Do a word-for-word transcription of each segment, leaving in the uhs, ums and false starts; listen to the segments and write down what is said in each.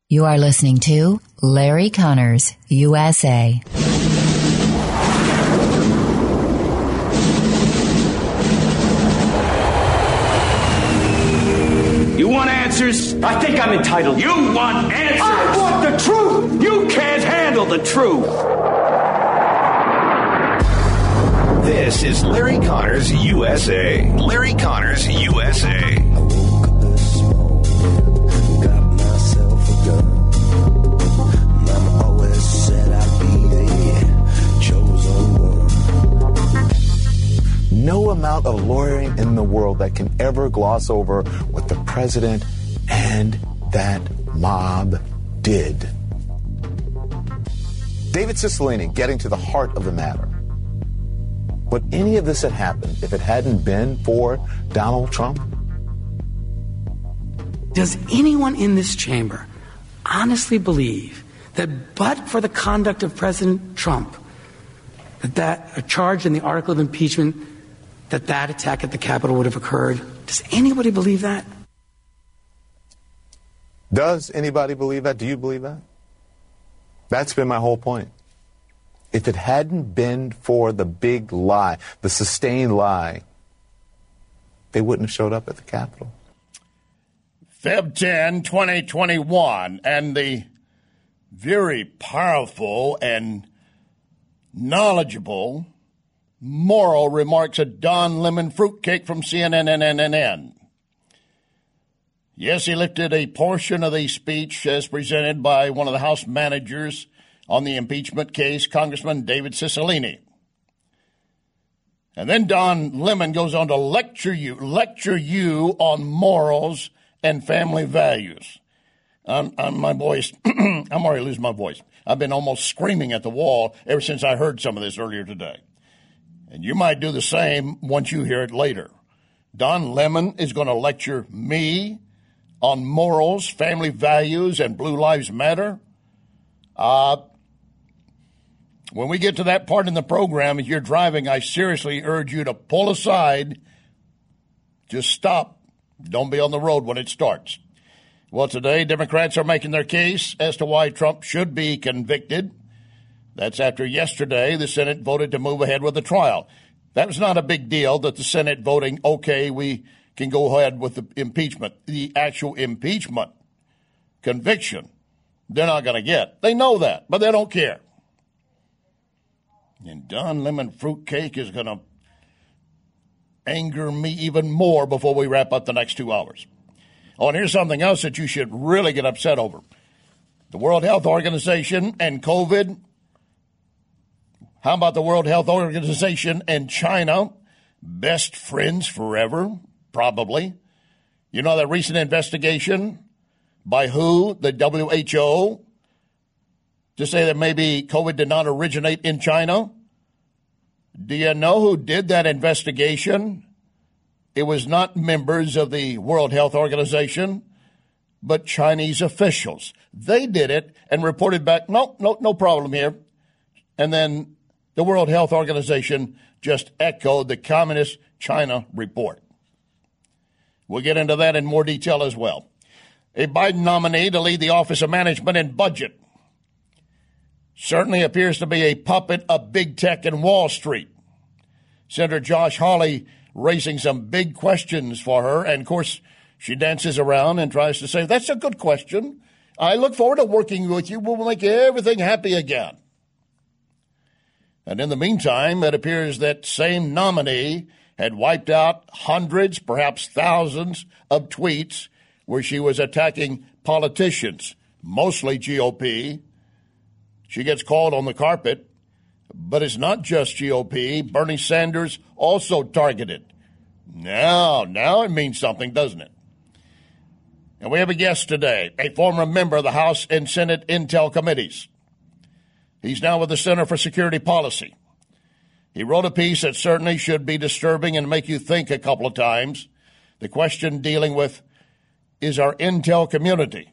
You are listening to Larry Connors, U S A. You want answers? I think I'm entitled. You want answers? I want the truth! You can't handle the truth! This is Larry Connors, U S A. Larry Connors, U S A. No amount of lawyering in the world that can ever gloss over what the president and that mob did. David Cicilline, getting to the heart of the matter. Would any of this have happened if it hadn't been for Donald Trump? Does anyone in this chamber honestly believe that but for the conduct of President Trump, that that a charge in the article of impeachment, that that attack at the Capitol would have occurred? Does anybody believe that? Does anybody believe that? Do you believe that? That's been my whole point. If it hadn't been for the big lie, the sustained lie, they wouldn't have showed up at the Capitol. February tenth, twenty twenty-one, and the very powerful and knowledgeable moral remarks of Don Lemon Fruitcake from C N N N N N. Yes, he lifted a portion of the speech as presented by one of the House managers on the impeachment case, Congressman David Cicilline. And then Don Lemon goes on to lecture you, lecture you on morals and family values. I'm, I'm my voice, I'm already losing my voice. I've been almost screaming at the wall ever since I heard some of this earlier today. And you might do the same once you hear it later. Don Lemon is going to lecture me on morals, family values, and Blue Lives Matter. Uh, when we get to that part in the program, if you're driving, I seriously urge you to pull aside. Just stop. Don't be on the road when it starts. Well, today, Democrats are making their case as to why Trump should be convicted. That's after yesterday the Senate voted to move ahead with the trial. That was not a big deal that the Senate voting, okay, we can go ahead with the impeachment. The actual impeachment conviction, they're not going to get. They know that, but they don't care. And Don Lemon Fruitcake is going to anger me even more before we wrap up the next two hours. Oh, and here's something else that you should really get upset over. The World Health Organization and COVID. How about the World Health Organization and China? Best friends forever, probably. You know that recent investigation by who? The W H O, to say that maybe COVID did not originate in China? Do you know who did that investigation? It was not members of the World Health Organization, but Chinese officials. They did it and reported back, no, no, no problem here. And then the World Health Organization just echoed the Communist China report. We'll get into that in more detail as well. A Biden nominee to lead the Office of Management and Budget certainly appears to be a puppet of big tech and Wall Street. Senator Josh Hawley raising some big questions for her, and of course she dances around and tries to say, that's a good question. I look forward to working with you. We'll make everything happy again. And in the meantime, it appears that same nominee had wiped out hundreds, perhaps thousands of tweets where she was attacking politicians, mostly G O P. She gets called on the carpet, but it's not just G O P. Bernie Sanders also targeted. Now, now it means something, doesn't it? And we have a guest today, a former member of the House and Senate Intel Committees. He's now with the Center for Security Policy. He wrote a piece that certainly should be disturbing and make you think a couple of times. The question dealing with, is our intel community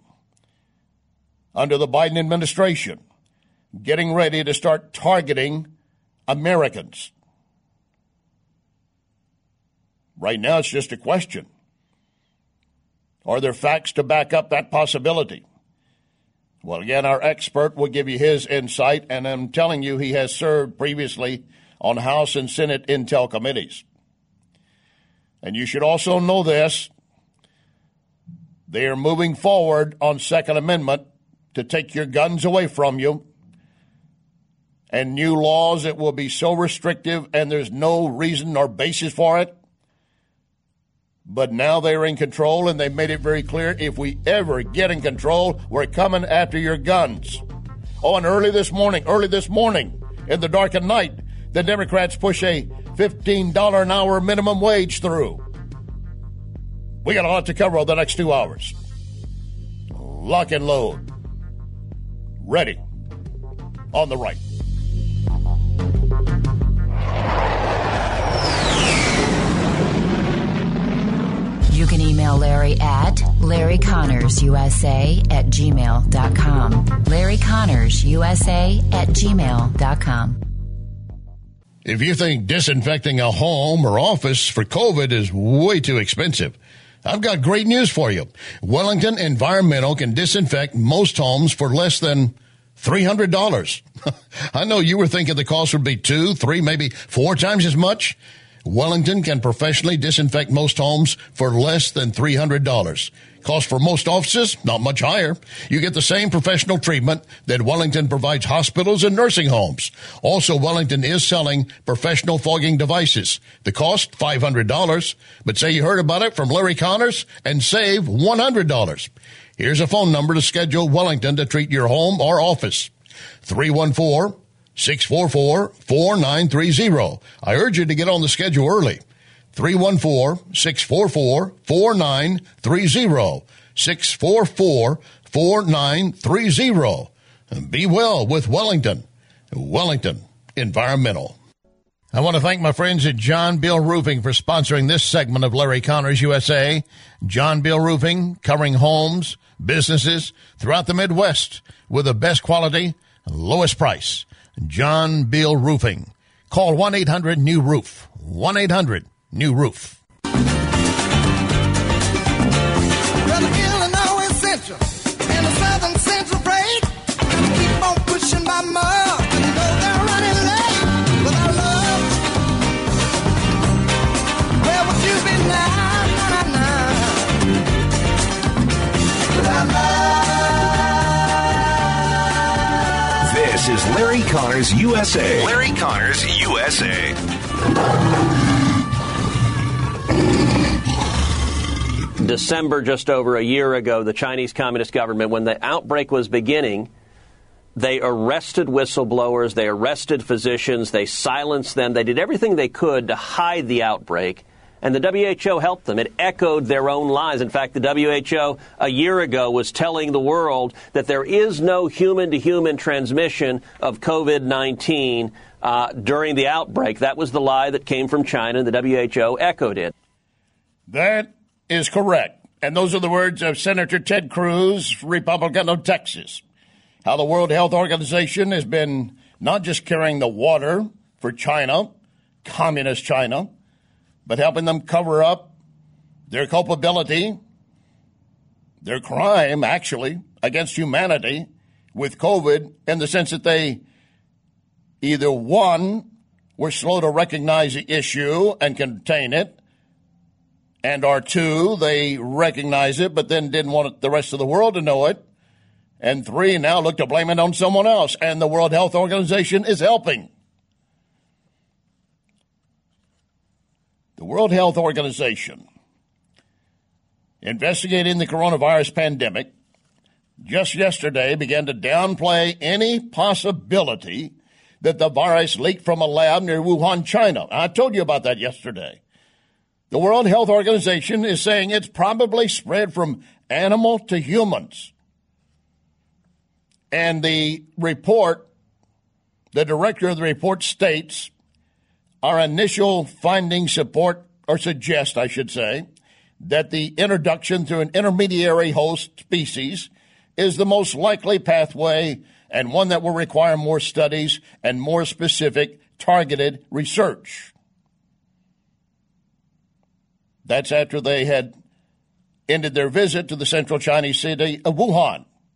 under the Biden administration getting ready to start targeting Americans? Right now, it's just a question. Are there facts to back up that possibility? Well, again, our expert will give you his insight, and I'm telling you he has served previously on House and Senate Intel committees. And you should also know this. They are moving forward on Second Amendment to take your guns away from you, and new laws that will be so restrictive and there's no reason or basis for it. But now they're in control, and they've made it very clear, if we ever get in control, we're coming after your guns. Oh, and early this morning, early this morning, in the dark of night, the Democrats push a fifteen dollars an hour minimum wage through. We got a lot to cover over the next two hours. Lock and load. Ready. On the right. You can email Larry at Larry Connors U S A at gmail dot com. Larry Connors U S A at gmail dot com. If you think disinfecting a home or office for COVID is way too expensive, I've got great news for you. Wellington Environmental can disinfect most homes for less than three hundred dollars. I know you were thinking the cost would be two, three, maybe four times as much. Wellington can professionally disinfect most homes for less than three hundred dollars. Cost for most offices, not much higher. You get the same professional treatment that Wellington provides hospitals and nursing homes. Also, Wellington is selling professional fogging devices. The cost, five hundred dollars. But say you heard about it from Larry Connors and save one hundred dollars. Here's a phone number to schedule Wellington to treat your home or office. three one four, six four four, four nine three zero. I urge you to get on the schedule early. three one four, six four four, four nine three zero. six four four, four nine three zero. Be well with Wellington. Wellington Environmental. I want to thank my friends at John Bill Roofing for sponsoring this segment of Larry Connors U S A. John Bill Roofing, covering homes, businesses throughout the Midwest with the best quality, lowest price. John Bill Roofing. Call one eight hundred new roof. one eight hundred new roof. Well, the Illinois Central and the Southern Central Freight keep on pushing by miles, and though they're running late with our love, where would you be now, now, now, with our love? This is Larry Connors U S A. Larry Connors U S A. December, just over a year ago, the Chinese Communist government, when the outbreak was beginning, they arrested whistleblowers, they arrested physicians, they silenced them, they did everything they could to hide the outbreak, and the W H O helped them. It echoed their own lies. In fact, the W H O a year ago was telling the world that there is no human-to-human transmission of COVID nineteen uh, during the outbreak. That was the lie that came from China, and the W H O echoed it. That is correct. And those are the words of Senator Ted Cruz, Republican of Texas. How the World Health Organization has been not just carrying the water for China, communist China, but helping them cover up their culpability, their crime, actually, against humanity with COVID, in the sense that they either, one, were slow to recognize the issue and contain it, and or two, they recognize it but then didn't want the rest of the world to know it, and three, now look to blame it on someone else, and the World Health Organization is helping. The World Health Organization, investigating the coronavirus pandemic, just yesterday began to downplay any possibility that the virus leaked from a lab near Wuhan, China. I told you about that yesterday. The World Health Organization is saying it's probably spread from animal to humans. And the report, the director of the report states, our initial findings support, or suggest, I should say, that the introduction through an intermediary host species is the most likely pathway and one that will require more studies and more specific, targeted research. That's after they had ended their visit to the central Chinese city of Wuhan,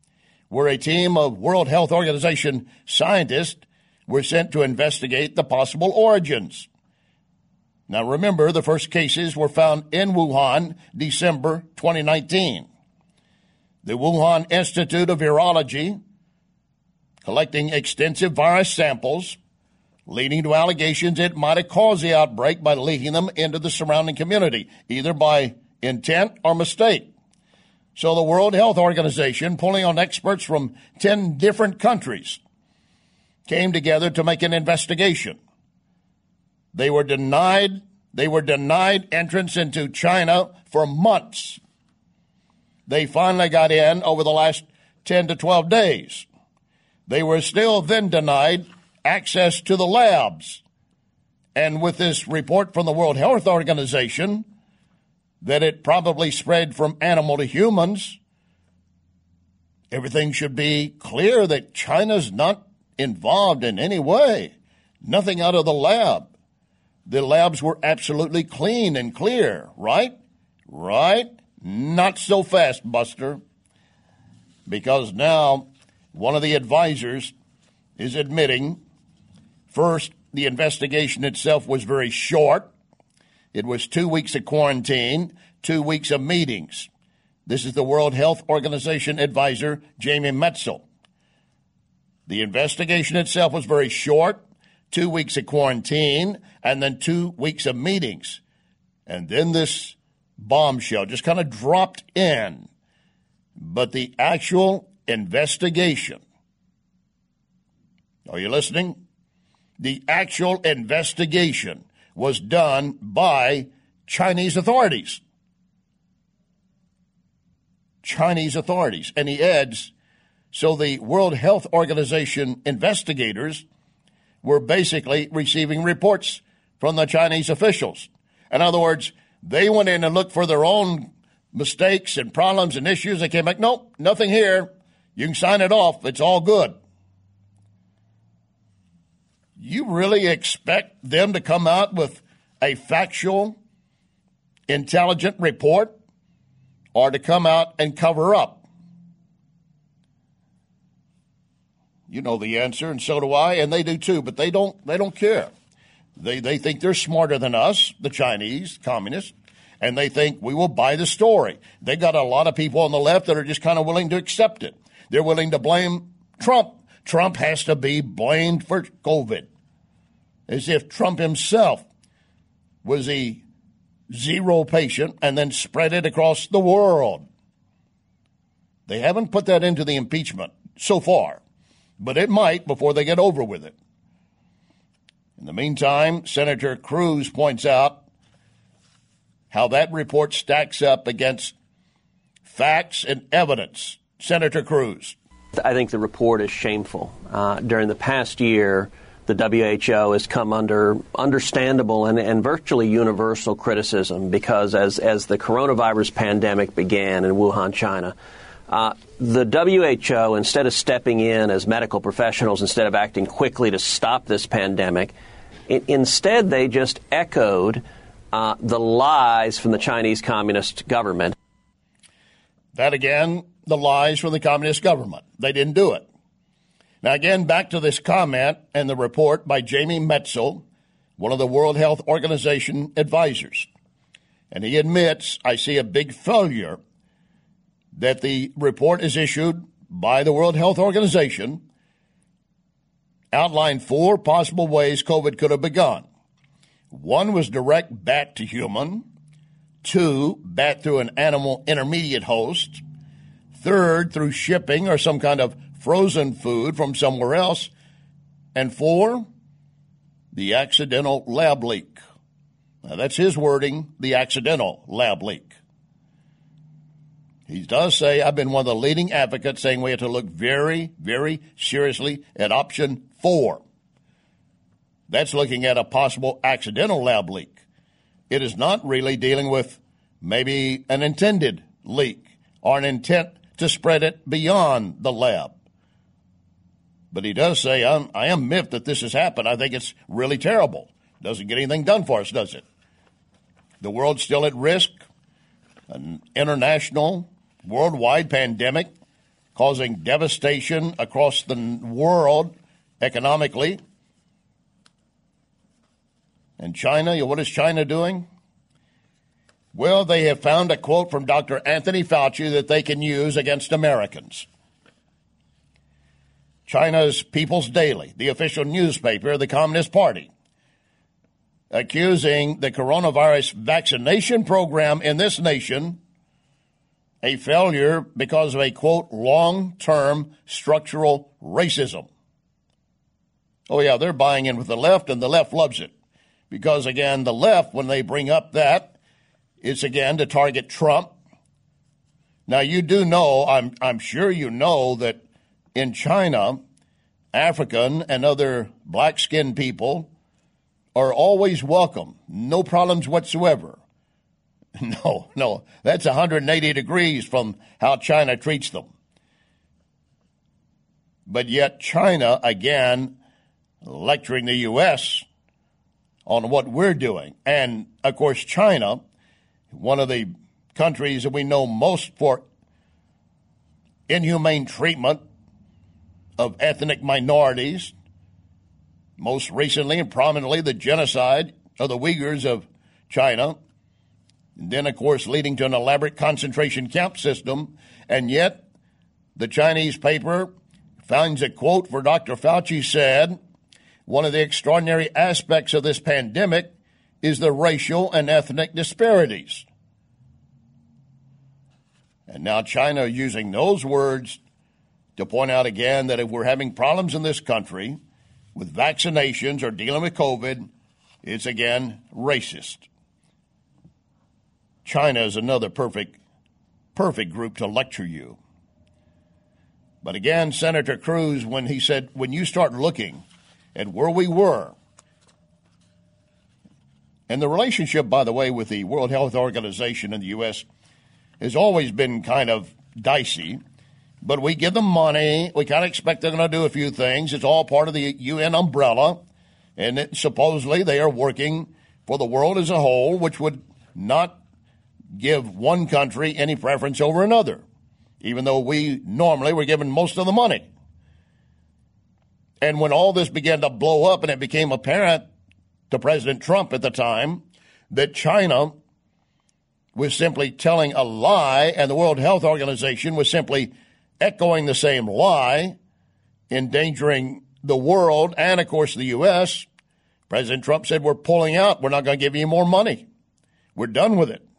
where a team of World Health Organization scientists were sent to investigate the possible origins. Now remember, the first cases were found in Wuhan, December twenty nineteen. The Wuhan Institute of Virology collecting extensive virus samples, leading to allegations it might have caused the outbreak by leaking them into the surrounding community, either by intent or mistake. So the World Health Organization, pulling on experts from ten different countries, came together to make an investigation. They were denied, they were denied entrance into China for months. They finally got in over the last ten to twelve days. They were still then denied access to the labs. And with this report from the World Health Organization that it probably spread from animal to humans, everything should be clear that China's not involved in any way. Nothing out of the lab. The labs were absolutely clean and clear, right? Right? Not so fast, Buster. Because now one of the advisors is admitting, first, the investigation itself was very short. It was two weeks of quarantine, two weeks of meetings. This is the World Health Organization advisor, Jamie Metzel. The investigation itself was very short, two weeks of quarantine, and then two weeks of meetings. And then this bombshell just kind of dropped in. But the actual investigation, are you listening? The actual investigation was done by Chinese authorities. Chinese authorities. And he adds, so the World Health Organization investigators were basically receiving reports from the Chinese officials. In other words, they went in and looked for their own mistakes and problems and issues. They came back, nope, nothing here. You can sign it off. It's all good. You really expect them to come out with a factual, intelligent report, or to come out and cover up? You know the answer, and so do I, and they do too, but they don't they don't care. They they think they're smarter than us, the Chinese communists, and they think we will buy the story. They got a lot of people on the left that are just kind of willing to accept it. They're willing to blame Trump. Trump has to be blamed for COVID, as if Trump himself was a zero patient and then spread it across the world. They haven't put that into the impeachment so far, but it might before they get over with it. In the meantime, Senator Cruz points out how that report stacks up against facts and evidence. Senator Cruz. I think the report is shameful. Uh, during the past year, the W H O has come under understandable and, and virtually universal criticism because as, as the coronavirus pandemic began in Wuhan, China, uh, the W H O, instead of stepping in as medical professionals, instead of acting quickly to stop this pandemic, it, instead they just echoed uh, the lies from the Chinese Communist government. That again, the lies from the Communist government. They didn't do it. Now, again, back to this comment and the report by Jamie Metzel, one of the World Health Organization advisors. And he admits, I see a big failure that the report is issued by the World Health Organization outlined four possible ways COVID could have begun. One was direct bat to human. Two, bat through an animal intermediate host. Third, through shipping or some kind of frozen food from somewhere else. And four, the accidental lab leak. Now, that's his wording, the accidental lab leak. He does say, I've been one of the leading advocates saying we have to look very, very seriously at option four. That's looking at a possible accidental lab leak. It is not really dealing with maybe an intended leak or an intent to spread it beyond the lab. But he does say, I'm, I am miffed that this has happened. I think it's really terrible. Doesn't get anything done for us, does it? The world's still at risk. An international, worldwide pandemic causing devastation across the world economically. And China, what is China doing? Well, they have found a quote from Doctor Anthony Fauci that they can use against Americans. China's People's Daily, the official newspaper of the Communist Party, accusing the coronavirus vaccination program in this nation a failure because of a, quote, long-term structural racism. Oh, yeah, they're buying in with the left, and the left loves it. Because, again, the left, when they bring up that, it's, again, to target Trump. Now, you do know, I'm, I'm sure you know that in China, African and other black-skinned people are always welcome. No problems whatsoever. No, no, that's one hundred eighty degrees from how China treats them. But yet China, again, lecturing the U S on what we're doing. And, of course, China, one of the countries that we know most for inhumane treatment of ethnic minorities, most recently and prominently the genocide of the Uyghurs of China, and then, of course, leading to an elaborate concentration camp system. And yet the Chinese paper finds a quote for Doctor Fauci said, one of the extraordinary aspects of this pandemic is the racial and ethnic disparities. And now China is using those words to point out again that if we're having problems in this country with vaccinations or dealing with COVID, it's again racist. China is another perfect, perfect group to lecture you. But again, Senator Cruz, when he said, when you start looking at where we were, and the relationship, by the way, with the World Health Organization in the U S has always been kind of dicey, but we give them money. We kind of expect they're going to do a few things. It's all part of the U N umbrella, and it, supposedly they are working for the world as a whole, which would not give one country any preference over another, even though we normally were given most of the money. And when all this began to blow up and it became apparent to President Trump at the time that China was simply telling a lie and the World Health Organization was simply echoing the same lie, endangering the world and, of course, the U S, President Trump said, we're pulling out. We're not going to give you more money. We're done with it.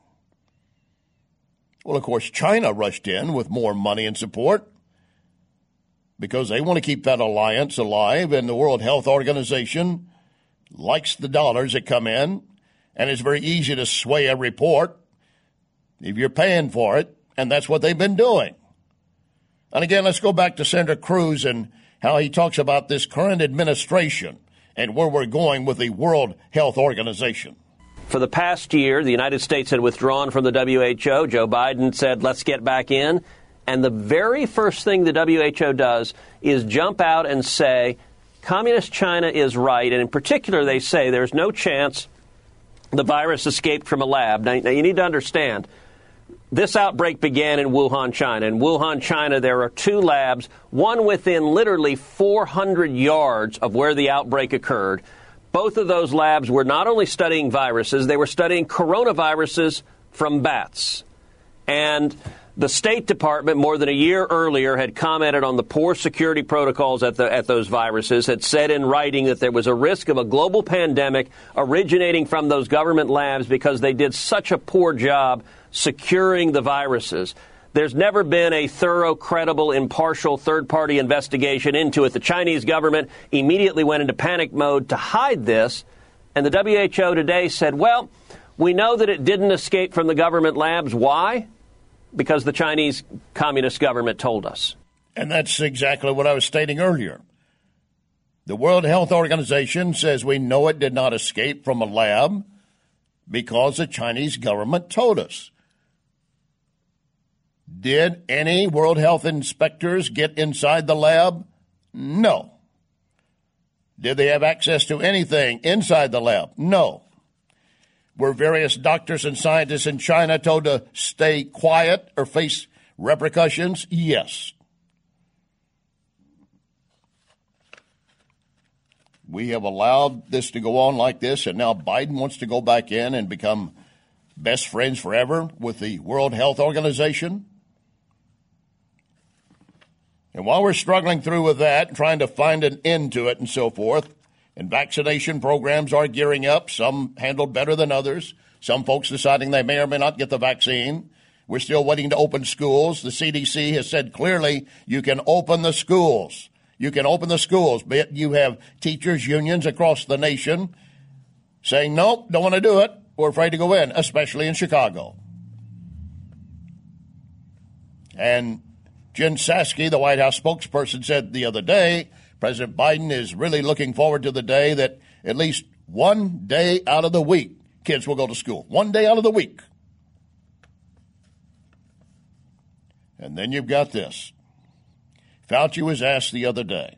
Well, of course, China rushed in with more money and support because they want to keep that alliance alive, and the World Health Organization likes the dollars that come in, and it's very easy to sway a report if you're paying for it, and that's what they've been doing. And again, let's go back to Senator Cruz and how he talks about this current administration and where we're going with the World Health Organization. For the past year, the United States had withdrawn from the W H O. Joe Biden said, let's get back in. And the very first thing the W H O does is jump out and say, Communist China is right. And in particular, they say there's no chance the virus escaped from a lab. Now, now you need to understand, this outbreak began in Wuhan, China. In Wuhan, China, there are two labs, one within literally four hundred yards of where the outbreak occurred. Both of those labs were not only studying viruses, they were studying coronaviruses from bats. And the State Department, more than a year earlier, had commented on the poor security protocols at, the, at those viruses, had said in writing that there was a risk of a global pandemic originating from those government labs because they did such a poor job securing the viruses. There's never been a thorough, credible, impartial third-party investigation into it. The Chinese government immediately went into panic mode to hide this, and the W H O today said, well, we know that it didn't escape from the government labs. Why? Because the Chinese Communist government told us. And that's exactly what I was stating earlier. The World Health Organization says we know it did not escape from a lab because the Chinese government told us. Did any World Health inspectors get inside the lab? No. Did they have access to anything inside the lab? No. Were various doctors and scientists in China told to stay quiet or face repercussions? Yes. we have allowed this to go on like this, and now Biden wants to go back in and become best friends forever with the World Health Organization. And while we're struggling through with that, trying to find an end to it and so forth, and vaccination programs are gearing up, some handled better than others, some folks deciding they may or may not get the vaccine. We're still waiting to open schools. The C D C has said clearly you can open the schools. You can open the schools, but you have teachers' unions across the nation saying, nope, don't want to do it. We're afraid to go in, especially in Chicago. And Jen Psaki, the White House spokesperson, said the other day, President Biden is really looking forward to the day that at least one day out of the week, kids will go to school. One day out of the week. And then you've got this. Fauci was asked the other day,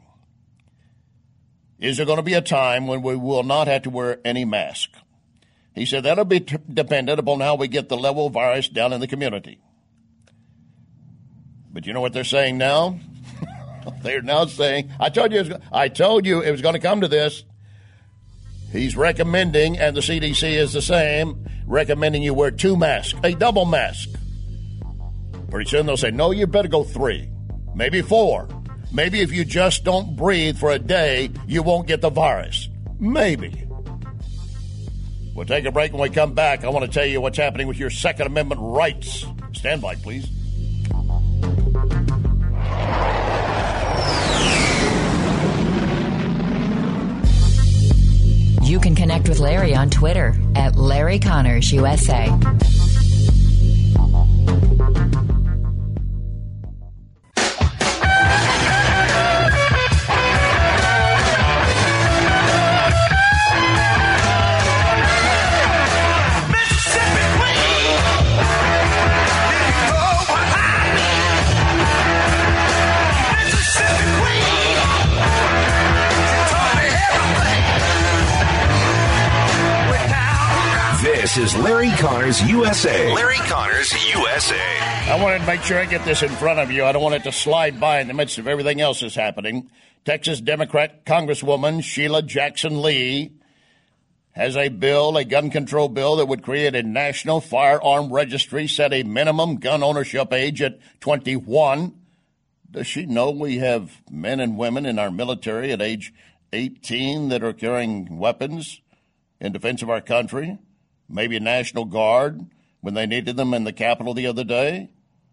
is there going to be a time when we will not have to wear any mask? He said that'll be t- dependent upon how we get the level of virus down in the community. But you know what they're saying now? They're now saying, I told you, it was, I told you it was going to come to this. He's recommending, and the C D C is the same, recommending you wear two masks, a double mask. Pretty soon they'll say, no, you better go three, maybe four. Maybe if you just don't breathe for a day, you won't get the virus. Maybe. We'll take a break. When we come back, I want to tell you what's happening with your Second Amendment rights. Stand by, please. You can connect with Larry on Twitter at Larry Connors U S A. This is Larry Connors U S A. Larry Connors U S A. I wanted to make sure I get this in front of you. I don't want it to slide by in the midst of everything else that's happening. Texas Democrat Congresswoman Sheila Jackson Lee has a bill, a gun control bill that would create a national firearm registry, set a minimum gun ownership age at twenty-one. Does she know we have men and women in our military at age eighteen that are carrying weapons in defense of our country? Maybe a National Guard when they needed them in the Capitol the other day.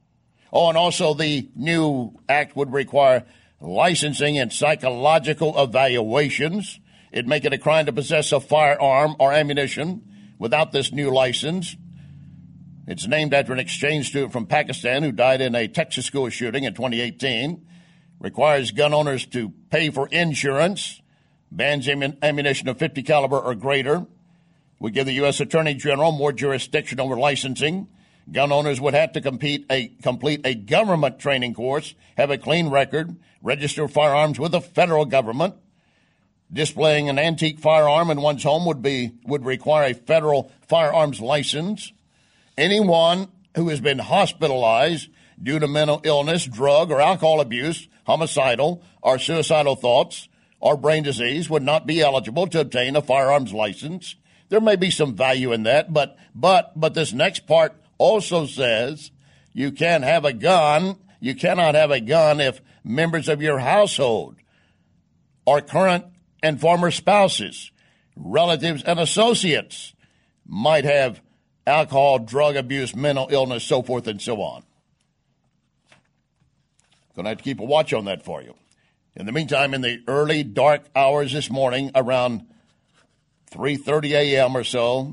Oh, and also the new act would require licensing and psychological evaluations. It'd make it a crime to possess a firearm or ammunition without this new license. It's named after an exchange student from Pakistan who died in a Texas school shooting in twenty eighteen. Requires gun owners to pay for insurance. Bans ammunition of fifty caliber or greater. Would give the U S Attorney General more jurisdiction over licensing. Gun owners would have to compete a, complete a government training course, have a clean record, register firearms with the federal government. Displaying an antique firearm in one's home would be would require a federal firearms license. Anyone who has been hospitalized due to mental illness, drug or alcohol abuse, homicidal or suicidal thoughts, or brain disease would not be eligible to obtain a firearms license. There may be some value in that, but but but this next part also says you can't have a gun. You cannot have a gun if members of your household or current and former spouses, relatives, and associates might have alcohol, drug abuse, mental illness, so forth and so on. Going to have to keep a watch on that for you. In the meantime, in the early dark hours this morning, around three thirty a.m. or so,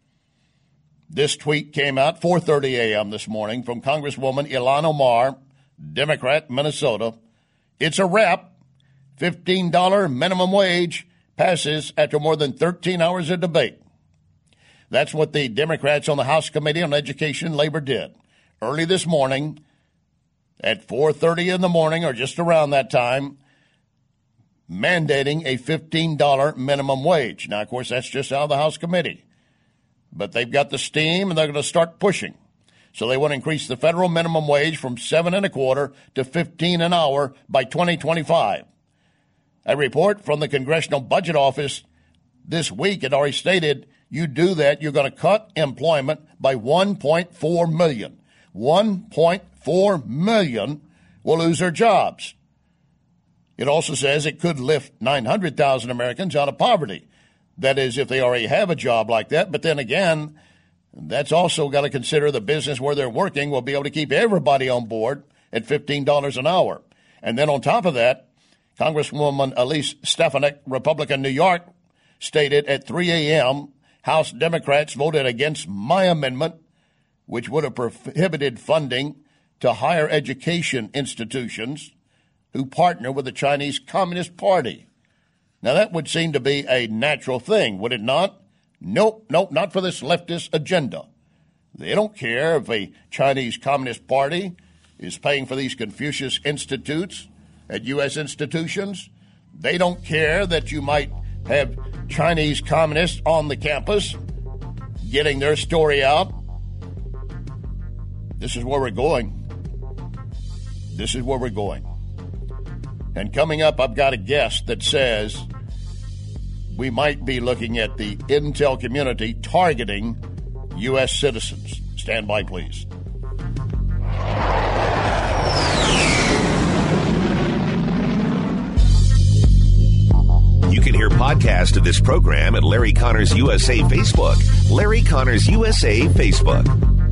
this tweet came out, four thirty a.m. this morning, from Congresswoman Ilhan Omar, Democrat, Minnesota. It's a wrap. fifteen dollars minimum wage passes after more than thirteen hours of debate. That's what the Democrats on the House Committee on Education and Labor did. Early this morning, at four thirty in the morning, or just around that time, mandating a fifteen dollars minimum wage. Now, of course, that's just out of the House Committee. But they've got the steam, and they're going to start pushing. So they want to increase the federal minimum wage from seven and a quarter to fifteen an hour by twenty twenty-five. A report from the Congressional Budget Office this week had already stated you do that, you're going to cut employment by one point four million. one point four million will lose their jobs. It also says it could lift nine hundred thousand Americans out of poverty. That is, if they already have a job like that. But then again, that's also got to consider the business where they're working will be able to keep everybody on board at fifteen dollars an hour. And then on top of that, Congresswoman Elise Stefanik, Republican, New York, stated at three a.m., House Democrats voted against my amendment, which would have prohibited funding to higher education institutions who partner with the Chinese Communist Party. Now, that would seem to be a natural thing, would it not? Nope, nope, not for this leftist agenda. They don't care if a Chinese Communist Party is paying for these Confucius Institutes at U S institutions. They don't care that you might have Chinese communists on the campus getting their story out. This is where we're going. This is where we're going. And coming up, I've got a guest that says we might be looking at the intel community targeting U S citizens. Stand by, please. You can hear podcast of this program at Larry Connors U S A Facebook. Larry Connors U S A Facebook.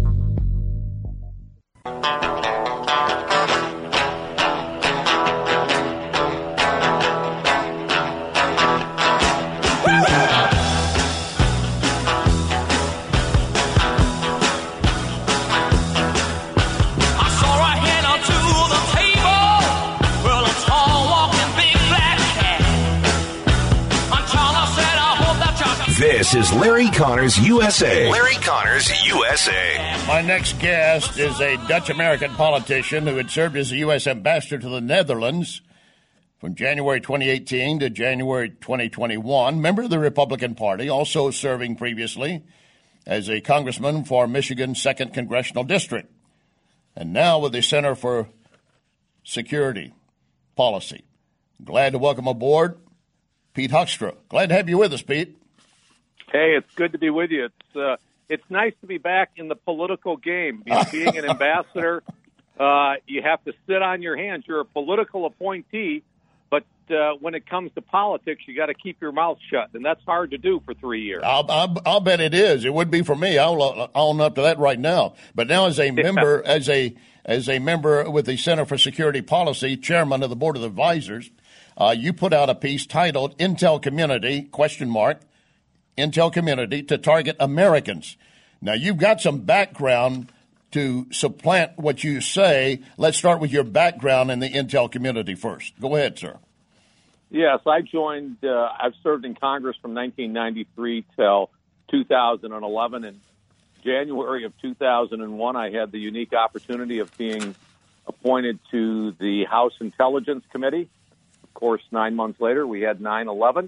This is Larry Connors U S A. Larry Connors U S A. My next guest is a Dutch-American politician who had served as a U S ambassador to the Netherlands from January twenty eighteen to January twenty twenty-one. Member of the Republican Party, also serving previously as a congressman for Michigan's second Congressional District, and now with the Center for Security Policy. Glad to welcome aboard Pete Hoekstra. Glad to have you with us, Pete. Hey, it's good to be with you. It's uh, it's nice to be back in the political game. You know, being an ambassador, uh, you have to sit on your hands. You're a political appointee, but uh, when it comes to politics, you got to keep your mouth shut, and that's hard to do for three years. I'll, I'll, I'll bet it is. It would be for me. I'll, I'll own up to that right now. But now, as a member, yeah. as a as a member with the Center for Security Policy, chairman of the Board of Advisors, uh, you put out a piece titled "Intel Community?" Question mark. Intel community to target Americans. Now, you've got some background to supplant what you say. Let's start with your background in the Intel community first. Go ahead, sir. Yes, I joined, uh, I've served in Congress from nineteen ninety-three till two thousand eleven. In January of two thousand one, I had the unique opportunity of being appointed to the House Intelligence Committee. Of course, nine months later, we had nine eleven.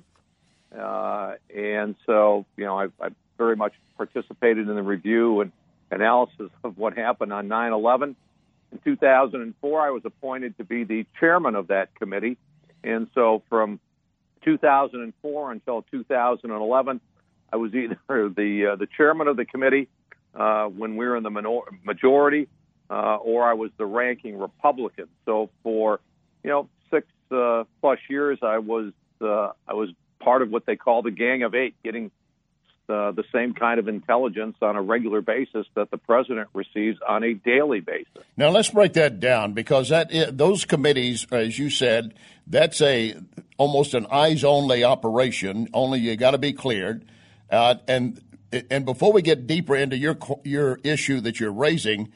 Uh, and so, you know, I've, I've very much participated in the review and analysis of what happened on nine eleven. In two thousand four, I was appointed to be the chairman of that committee. And so from two thousand four until two thousand eleven, I was either the uh, the chairman of the committee uh, when we were in the minor- majority, uh, or I was the ranking Republican. So for, you know, six uh, plus years, I was uh, I was part of what they call the Gang of Eight, getting uh, the same kind of intelligence on a regular basis that the president receives on a daily basis. Now, let's break that down, because that those committees, as you said, that's a almost an eyes-only operation. Only you got to be cleared. Uh, and and before we get deeper into your your issue that you're raising,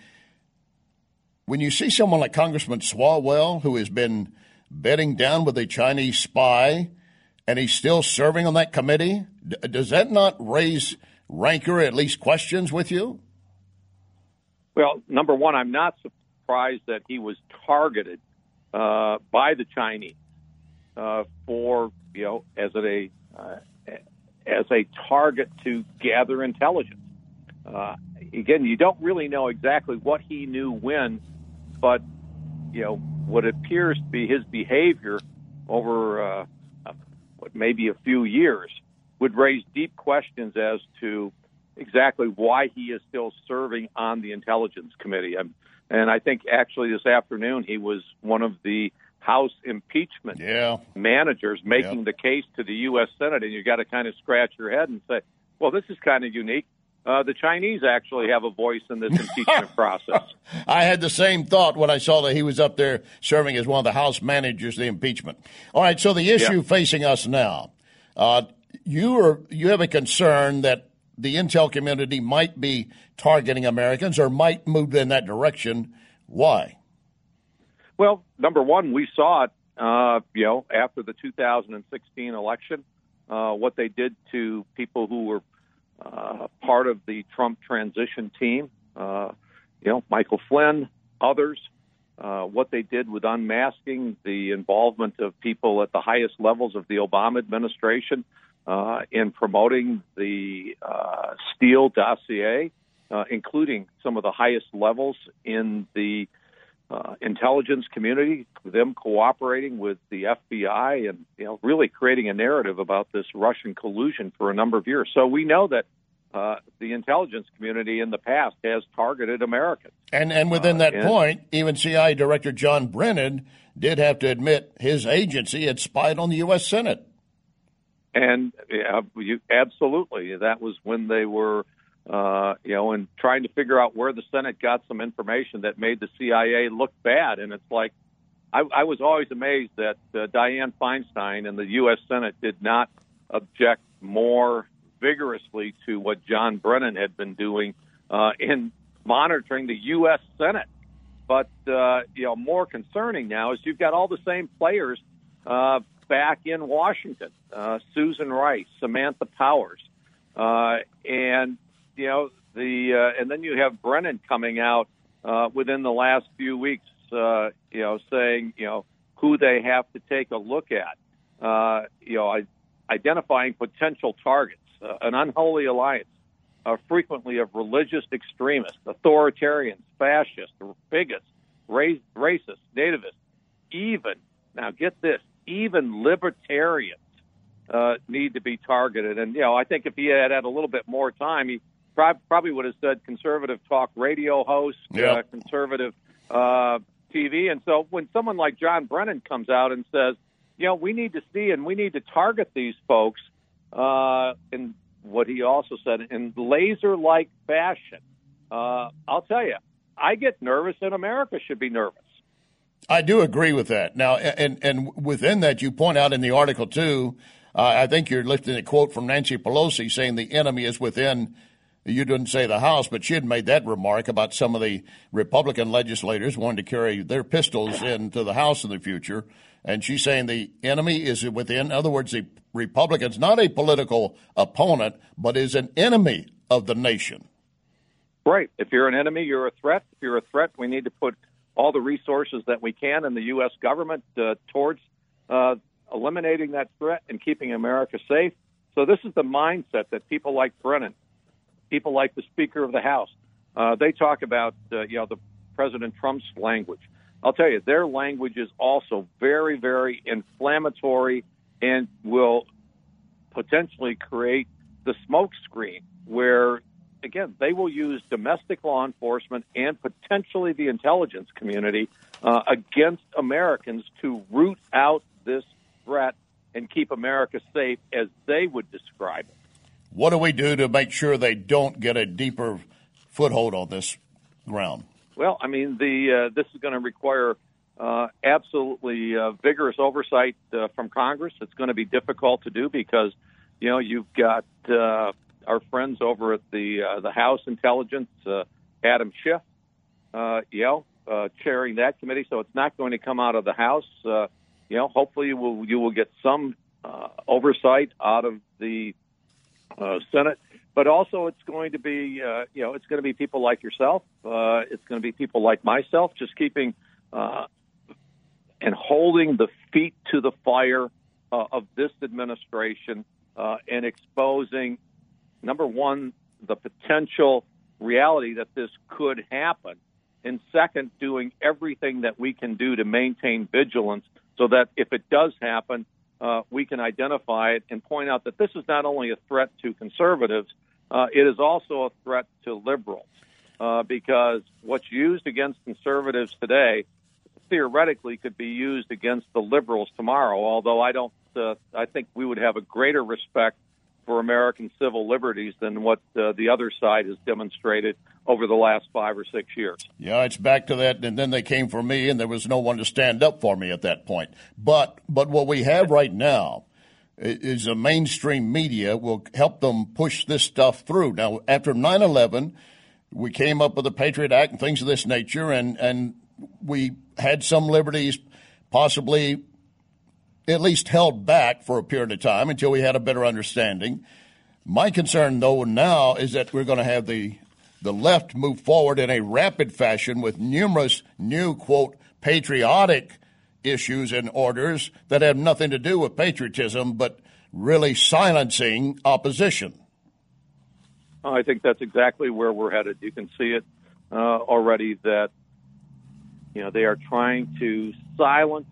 when you see someone like Congressman Swalwell, who has been bedding down with a Chinese spy, and he's still serving on that committee, does that not raise rancor, at least questions with you? Well, number one, I'm not surprised that he was targeted uh, by the Chinese uh, for, you know, as a uh, as a target to gather intelligence. Uh, again, you don't really know exactly what he knew when, but, you know, what appears to be his behavior over uh, what, maybe a few years, would raise deep questions as to exactly why he is still serving on the Intelligence Committee. And, and I think actually this afternoon he was one of the House impeachment yeah. managers making yeah. the case to the U S Senate, and you got to kind of scratch your head and say, well, this is kind of unique. Uh, the Chinese actually have a voice in this impeachment process. I had the same thought when I saw that he was up there serving as one of the House managers of the impeachment. All right, so the issue yeah. facing us now, uh, you are you have a concern that the intel community might be targeting Americans or might move in that direction. Why? Well, number one, we saw it, uh, you know, after the two thousand sixteen election, uh, what they did to people who were uh, part of the Trump transition team, uh, you know, Michael Flynn, others, uh, what they did with unmasking the involvement of people at the highest levels of the Obama administration uh, in promoting the uh, Steele dossier, uh, including some of the highest levels in the Uh, intelligence community, them cooperating with the F B I and, you know, really creating a narrative about this Russian collusion for a number of years. So we know that uh, the intelligence community in the past has targeted Americans. And and within that uh, and, point, even C I A Director John Brennan did have to admit his agency had spied on the U S Senate. And yeah, you, absolutely. That was when they were Uh, you know, and trying to figure out where the Senate got some information that made the C I A look bad. And it's like, I, I was always amazed that uh, Dianne Feinstein and the U S Senate did not object more vigorously to what John Brennan had been doing uh, in monitoring the U S Senate. But, uh, you know, more concerning now is you've got all the same players uh, back in Washington, uh, Susan Rice, Samantha Powers, uh, and You know, the uh, and then you have Brennan coming out uh, within the last few weeks, uh, you know, saying, you know, who they have to take a look at, uh, you know, identifying potential targets, uh, an unholy alliance, uh, frequently of religious extremists, authoritarians, fascists, bigots, race, racists, nativists, even, now get this, even libertarians uh, need to be targeted. And, you know, I think if he had had a little bit more time, he probably would have said conservative talk radio host, yep. uh, conservative uh, T V. And so when someone like John Brennan comes out and says, you know, we need to see and we need to target these folks uh, in what he also said, in laser-like fashion, uh, I'll tell you, I get nervous and America should be nervous. I do agree with that. Now, and, and within that, you point out in the article, too, uh, I think you're lifting a quote from Nancy Pelosi saying the enemy is within. You didn't say the House, but she had made that remark about some of the Republican legislators wanting to carry their pistols into the House in the future. And she's saying the enemy is within. In other words, the Republicans, not a political opponent, but is an enemy of the nation. Right. If you're an enemy, you're a threat. If you're a threat, we need to put all the resources that we can in the U S government uh, towards uh, eliminating that threat and keeping America safe. So this is the mindset that people like Brennan, people like the Speaker of the House, uh, they talk about, uh, you know, the President Trump's language. I'll tell you, their language is also very, very inflammatory and will potentially create the smokescreen where, again, they will use domestic law enforcement and potentially the intelligence community uh, against Americans to root out this threat and keep America safe as they would describe it. What do we do to make sure they don't get a deeper foothold on this ground? Well, I mean, the uh, this is going to require uh, absolutely uh, vigorous oversight uh, from Congress. It's going to be difficult to do because, you know, you've got uh, our friends over at the uh, the House Intelligence, uh, Adam Schiff, uh, you know, uh, chairing that committee. So it's not going to come out of the House. Uh, you know, hopefully you will you will get some uh, oversight out of the Uh, Senate, but also it's going to be, uh, you know, it's going to be people like yourself. Uh, it's going to be people like myself, just keeping uh, and holding the feet to the fire uh, of this administration uh, and exposing, number one, the potential reality that this could happen, and second, doing everything that we can do to maintain vigilance so that if it does happen, uh, we can identify it and point out that this is not only a threat to conservatives, uh, it is also a threat to liberals, uh, because what's used against conservatives today theoretically could be used against the liberals tomorrow, although I don't, uh, I think we would have a greater respect for American civil liberties than what uh, the other side has demonstrated over the last five or six years. Yeah, it's back to that, and then they came for me, and there was no one to stand up for me at that point. But but what we have right now is a mainstream media will help them push this stuff through. Now, after nine eleven, we came up with the Patriot Act and things of this nature, and, and we had some liberties possibly at least held back for a period of time until we had a better understanding. My concern, though, now is that we're going to have the the left move forward in a rapid fashion with numerous new, quote, patriotic issues and orders that have nothing to do with patriotism, but really silencing opposition. I think that's exactly where we're headed. You can see it uh, already that, you know, they are trying to silence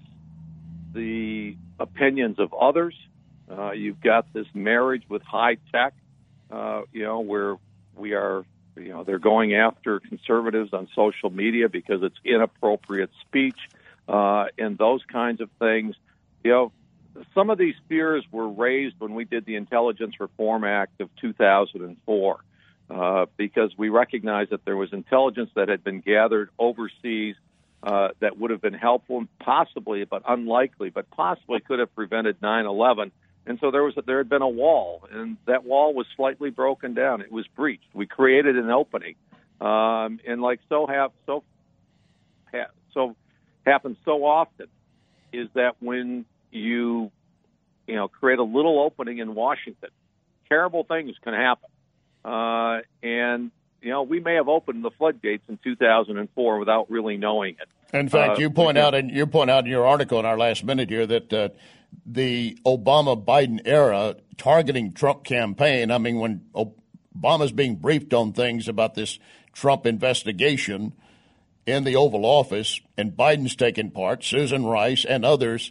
the opinions of others. Uh, you've got this marriage with high tech, uh, you know, where we are, you know, they're going after conservatives on social media because it's inappropriate speech uh, and those kinds of things. You know, some of these fears were raised when we did the Intelligence Reform Act of two thousand four uh, because we recognized that there was intelligence that had been gathered overseas Uh, that would have been helpful, possibly, but unlikely, but possibly could have prevented nine eleven. And so there was a, there had been a wall, and that wall was slightly broken down. It was breached. We created an opening, um, and like so have so ha, so happens so often, is that when you you know create a little opening in Washington, terrible things can happen, uh, and. You know, we may have opened the floodgates in two thousand four without really knowing it. In fact, uh, you point out in you point out in your article in our last minute here that uh, the Obama-Biden era targeting Trump campaign. I mean, when Obama's being briefed on things about this Trump investigation in the Oval Office, and Biden's taking part, Susan Rice and others,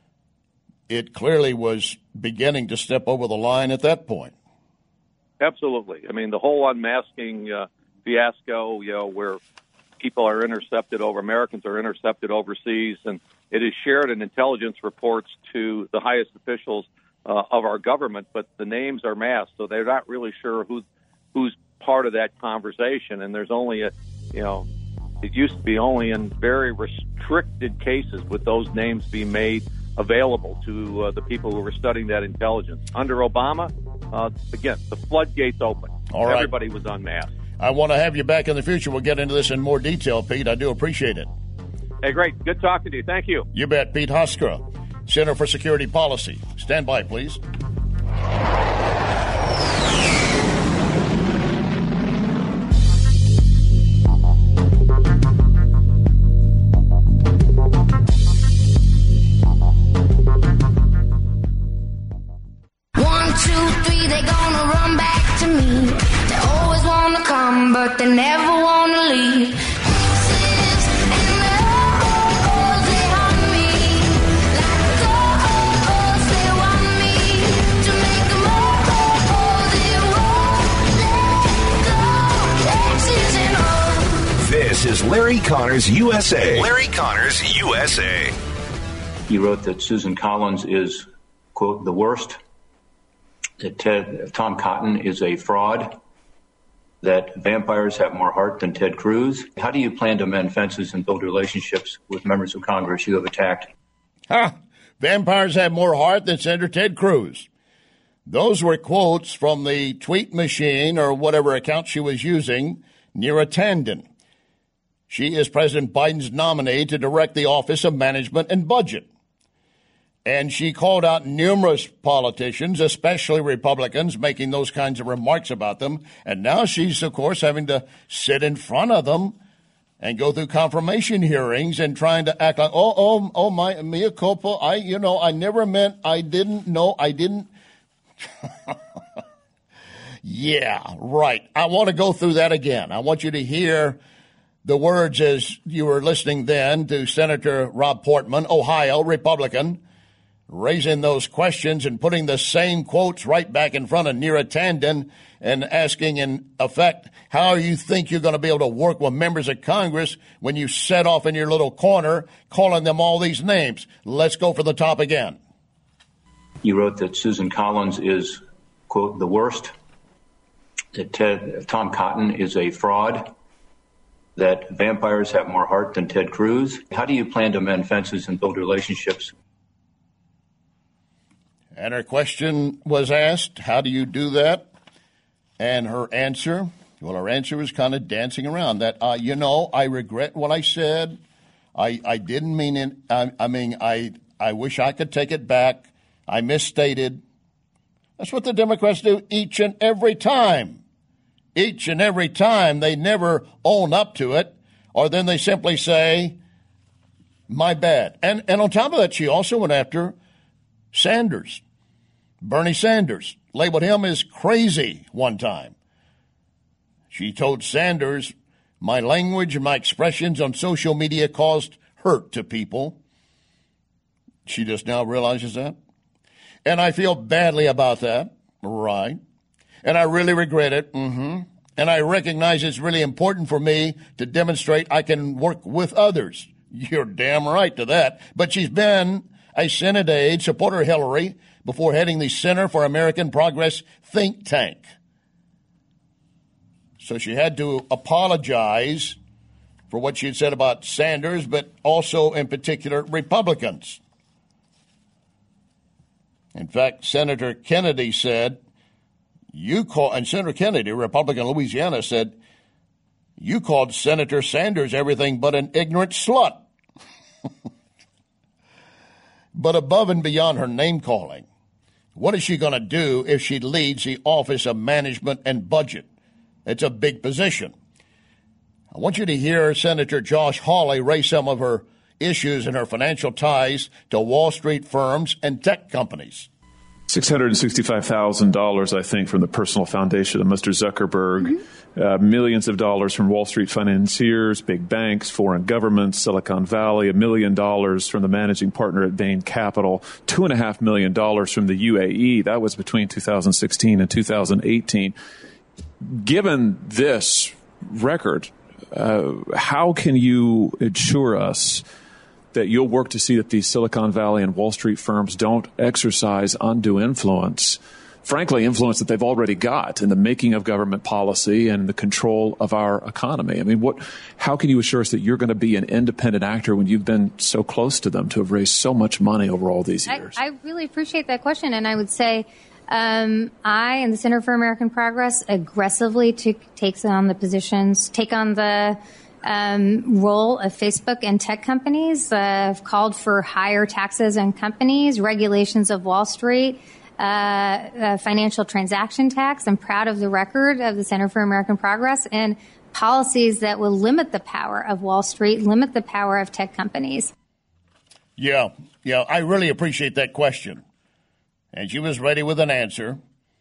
it clearly was beginning to step over the line at that point. Absolutely. I mean, the whole unmasking uh, fiasco, you know, where people are intercepted over, Americans are intercepted overseas, and it is shared in intelligence reports to the highest officials uh, of our government, but the names are masked, so they're not really sure who, who's part of that conversation. And there's only a, you know, it used to be only in very restricted cases would those names be made available to uh, the people who were studying that intelligence. Under Obama, uh, again, the floodgates open. All right. Everybody was unmasked. I want to have you back in the future. We'll get into this in more detail, Pete. I do appreciate it. Hey, great. Good talking to you. Thank you. You bet. Pete Hoskra, Center for Security Policy. Stand by, please. But they never want to leave. This is Larry Connors U S A. Larry Connors U S A. He wrote that Susan Collins is, quote, the worst, that Ted, Tom Cotton is a fraud, that vampires have more heart than Ted Cruz. How do you plan to mend fences and build relationships with members of Congress you have attacked? Huh. Vampires have more heart than Senator Ted Cruz. Those were quotes from the tweet machine or whatever account she was using, Neera Tanden. She is President Biden's nominee to direct the Office of Management and Budget. And she called out numerous politicians, especially Republicans, making those kinds of remarks about them. And now she's, of course, having to sit in front of them and go through confirmation hearings and trying to act like, oh, oh, oh, my, mea culpa, I, you know, I never meant, I didn't know, I didn't. Yeah, right. I want to go through that again. I want you to hear the words as you were listening then to Senator Rob Portman, Ohio, Republican, raising those questions and putting the same quotes right back in front of Neera Tanden and asking, in effect, how you think you're going to be able to work with members of Congress when you set off in your little corner calling them all these names. Let's go for the top again. You wrote that Susan Collins is, quote, the worst, that Ted, Tom Cotton is a fraud, that vampires have more heart than Ted Cruz. How do you plan to mend fences and build relationships? And her question was asked, how do you do that? And her answer, well, her answer was kind of dancing around that, uh, you know, I regret what I said. I, I didn't mean it. I, I mean, I, I wish I could take it back. I misstated. That's what the Democrats do each and every time. Each and every time. They never own up to it, or then they simply say, my bad. And, and on top of that, she also went after Sanders, Bernie Sanders, labeled him as crazy one time. She told Sanders, my language and my expressions on social media caused hurt to people. She just now realizes that. And I feel badly about that. Right. And I really regret it. Mm-hmm. And I recognize it's really important for me to demonstrate I can work with others. You're damn right to that. But she's been a Senate aide, supporter of Hillary, before heading the Center for American Progress think tank. So she had to apologize for what she had said about Sanders, but also in particular Republicans. In fact, Senator Kennedy said, you call, and Senator Kennedy, Republican Louisiana, said, you called Senator Sanders everything but an ignorant slut. But above and beyond her name-calling, what is she going to do if she leads the Office of Management and Budget? It's a big position. I want you to hear Senator Josh Hawley raise some of her issues and her financial ties to Wall Street firms and tech companies. six hundred sixty-five thousand dollars, I think, from the personal foundation of Mister Zuckerberg, mm-hmm. uh, millions of dollars from Wall Street financiers, big banks, foreign governments, Silicon Valley, a million dollars from the managing partner at Bain Capital, two and a half million dollars from the U A E. That was between two thousand sixteen and two thousand eighteen. Given this record, uh, how can you assure us that you'll work to see that these Silicon Valley and Wall Street firms don't exercise undue influence, frankly, influence that they've already got in the making of government policy and the control of our economy? I mean, what? How can you assure us that you're going to be an independent actor when you've been so close to them to have raised so much money over all these years? I, I really appreciate that question, and I would say um, I and the Center for American Progress aggressively to, takes on the positions, take on the Um, role of Facebook and tech companies, uh, have called for higher taxes on companies, regulations of Wall Street, uh, uh, financial transaction tax. I'm proud of the record of the Center for American Progress and policies that will limit the power of Wall Street, limit the power of tech companies. Yeah, yeah, I really appreciate that question. And she was ready with an answer.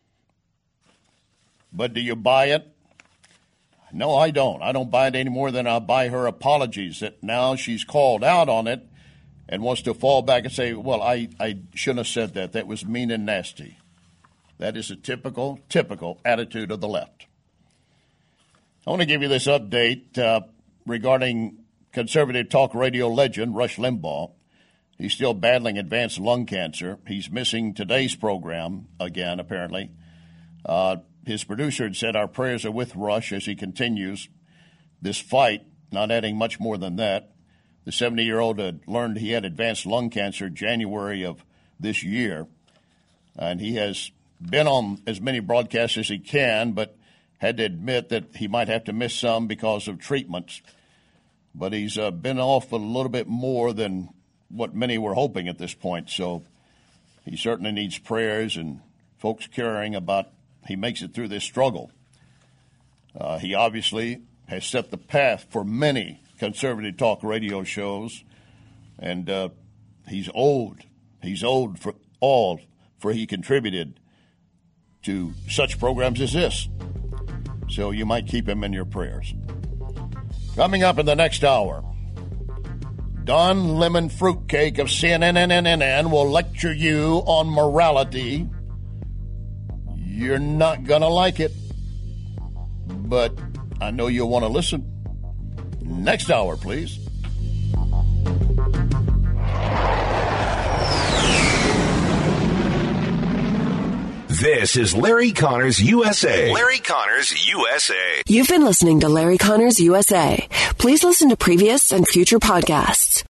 But do you buy it? No, I don't. I don't buy it any more than I buy her apologies that now she's called out on it and wants to fall back and say, well, I, I shouldn't have said that. That was mean and nasty. That is a typical, typical attitude of the left. I want to give you this update uh, regarding conservative talk radio legend Rush Limbaugh. He's still battling advanced lung cancer. He's missing today's program again, apparently. Uh His producer had said our prayers are with Rush as he continues this fight, not adding much more than that. The seventy-year-old had learned he had advanced lung cancer January of this year, and he has been on as many broadcasts as he can, but had to admit that he might have to miss some because of treatments. But he's uh, been off a little bit more than what many were hoping at this point, so he certainly needs prayers and folks caring about he makes it through this struggle. Uh, he obviously has set the path for many conservative talk radio shows, and uh, he's owed. He's owed for all for he contributed to such programs as this. So you might keep him in your prayers. Coming up in the next hour, Don Lemon Fruitcake of C N N N N N will lecture you on morality. You're not going to like it, but I know you'll want to listen. Next hour, please. This is Larry Connors U S A. Larry Connors U S A. You've been listening to Larry Connors U S A. Please listen to previous and future podcasts.